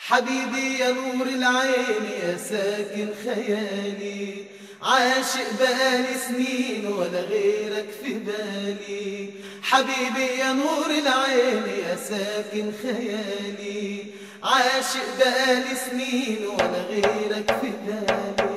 حبيبي يا نور العين يا ساكن خيالي، عاشق بقالي سنين ولا غيرك في بالي. حبيبي يا نور العين يا ساكن خيالي، عاشق بقالي سنين ولا غيرك في بالي.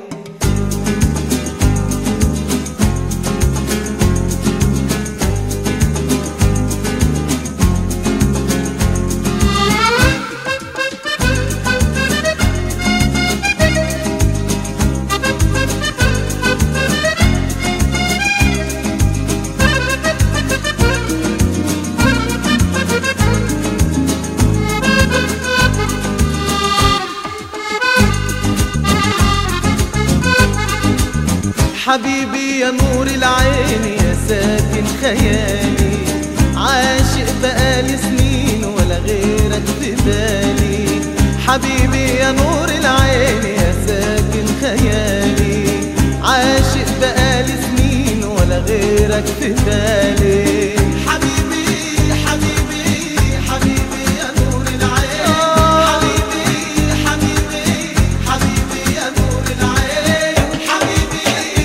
حبيبي يا نور العين يا ساكن خيالي، عاشق بقالي سنين ولا غيرك في بالي. حبيبي يا نور العين يا ساكن خيالي، عاشق بقالي سنين ولا غيرك في بالي. حبيبي حبيبي حبيبي يا نور العين، حبيبي حبيبي حبيبي يا نور العين، حبيبي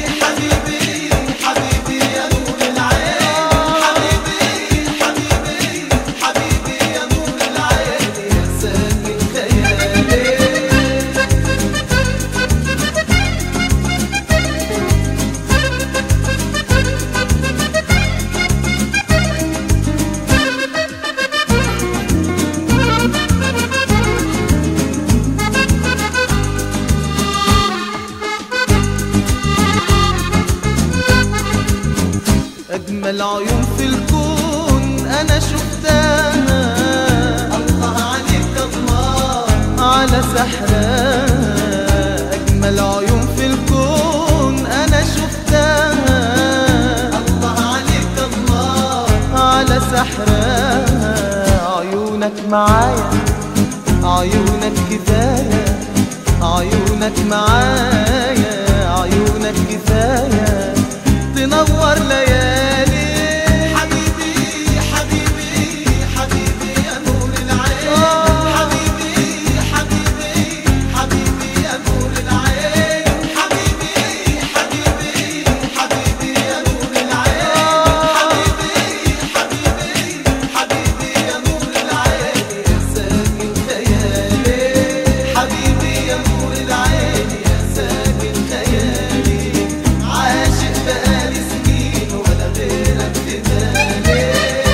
حبيبي يا نور العين، حبيبي حبيبي يا نور العين يا ساكن خيالي. أجمل عيون في الكون أنا شفتها، الله عليك الله على سحرها. أجمل عيون في الكون أنا شفتها، الله عليك الله على سحرها. عيونك معايا عيونك كفاية، عيونك معايا عيونك كفاية تنور ليالي. حبيبي حبيبي حبيبي يا نور العين، حبيبي حبيبي حبيبي يا نور العين، حبيبي حبيبي حبيبي يا نور العين، حبيبي حبيبي يا نور العين يا ساكن خيالي. حبيبي يا نور العين يا ساكن خيالي، عاشق بقالي سنين ولا غيرك في بالي.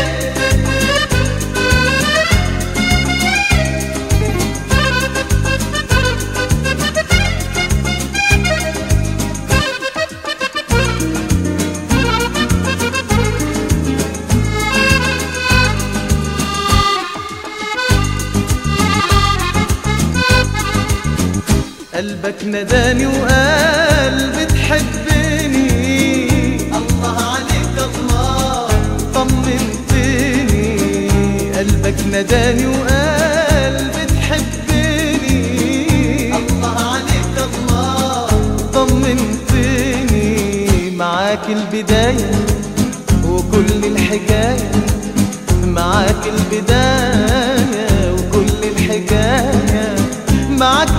قلبك نداني وقال بتحبني، الله عليك الله طمنتني. قلبك نداني وقال بتحبني، الله عليك الله طمنتني. معاك البداية وكل الحكاية، معاك البداية وكل الحكاية، معاك